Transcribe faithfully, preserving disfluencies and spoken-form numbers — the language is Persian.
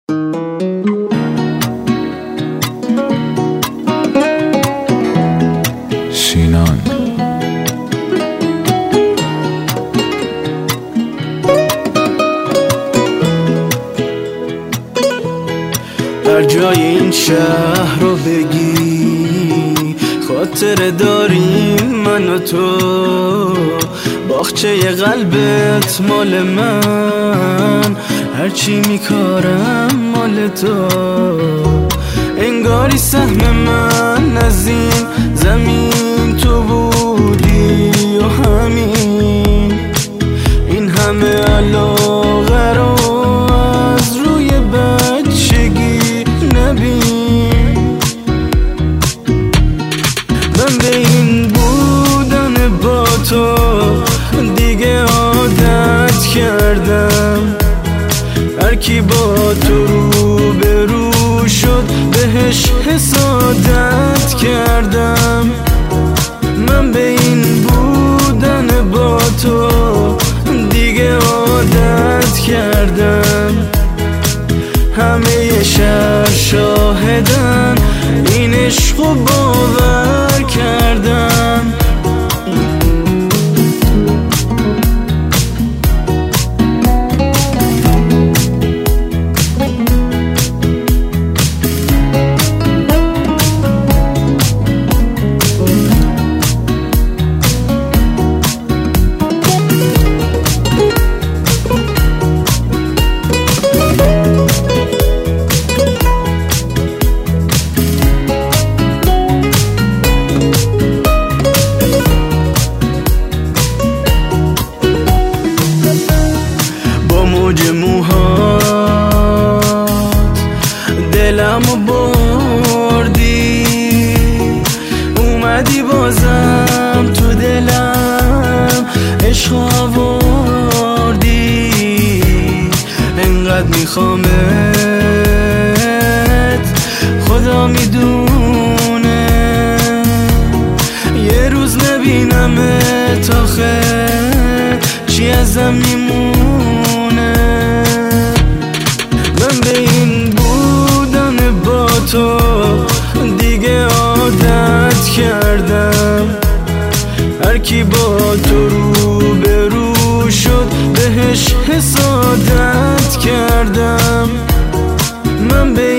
شینان هر جای این شهر رو بگی خاطره داریم من و تو، باغچه قلبت مال من، هرچی میکارم مال تو. انگاری سهم من از این زمین تو بودی و همین این همه علاقه رو از روی بچگی نبین. من به این بودن با تو دیگه عادت کردم، هر کی با تو رو به رو شد بهش حسادت کردم. من به این بودن با تو دیگه عادت کردم، همه شهر شاهدن این عشقو باور کردم. موج موهات دلمو بردی، اومدی بازم تو دلم عشق آوردی. انقدر میخوامت خدا میدونه، یه روز نبینمت آخه چی ازم میمونه. من به این بودن با تو دیگه عادت کردم، هر کی با تو رو به رو شد بهش حسادت کردم. من به